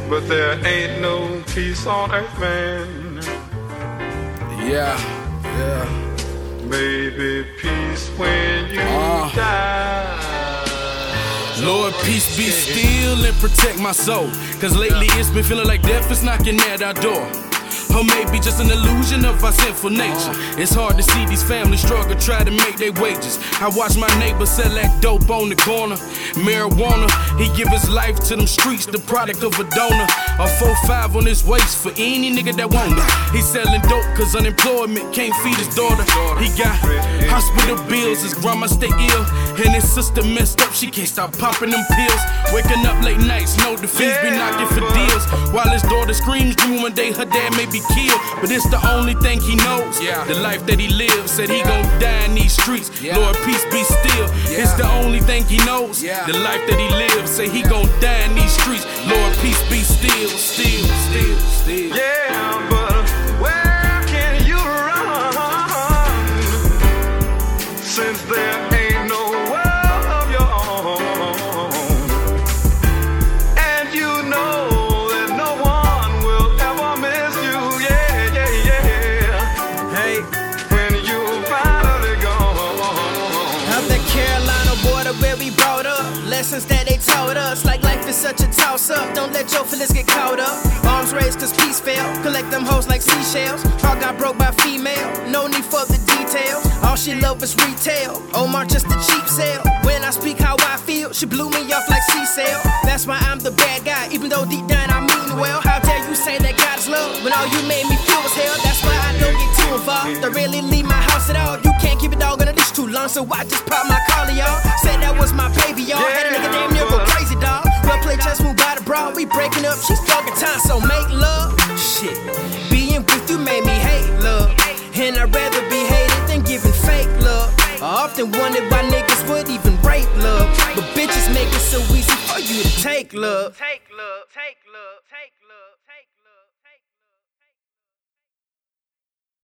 but there ain't no peace on earth, man. Yeah. Maybe peace when you die. Lord, peace be still and protect my soul. Cause lately it's been feeling like death is knocking at our door. Or maybe just an illusion of our sinful nature. It's hard to see these families struggle, try to make their wages. I watch my neighbor sell that dope on the corner. Marijuana, he give his life to them streets, the product of a donor. A 4-5 on his waist for any nigga that want it. He selling dope cause unemployment can't feed his daughter. He got hospital bills, his grandma stay ill, and his sister messed up, she can't stop popping them pills. Waking up late nights, know the fees be knocking for deals. While his daughter screams, dream one day her dad may be killed, but it's the only thing he knows. The life that he lives, said he gon' die in these streets. Lord, peace be still. It's the only thing he knows. The life that he lives, say he gon' die in these streets. Lord, peace be still, still. Yeah, but where can you run since there ain't no world of your own? And you know that no one will ever miss you. Hey, when you finally gone. Out the Carolina border where we brought up, lessons that they taught us, like life is such a toss-up. Don't let your feelings get caught up. Arms raised cause peace fail. Collect them hoes like seashells. Heart got broke by female. No need for the details. All she love is retail. Omar just a cheap sale. When I speak how I feel, she blew me off like C-Cell. That's why I'm the bad guy, even though deep down I mean well. How dare you say that God is love when all you made me feel was hell? That's why I don't get too involved. Don't really leave my house at all. You can't keep a dog on a leash too long, so I just pop my collar, y'all. Said that was my baby, y'all. Had a nigga damn near go crazy, dog. Well play chess, move by the broad. We breaking up, she's talking time, so make love. Shit, being with you made me hate love, and I'd rather be hated than giving fake love. I often wondered why niggas would even rape love, but bitches make it so easy for you to take love.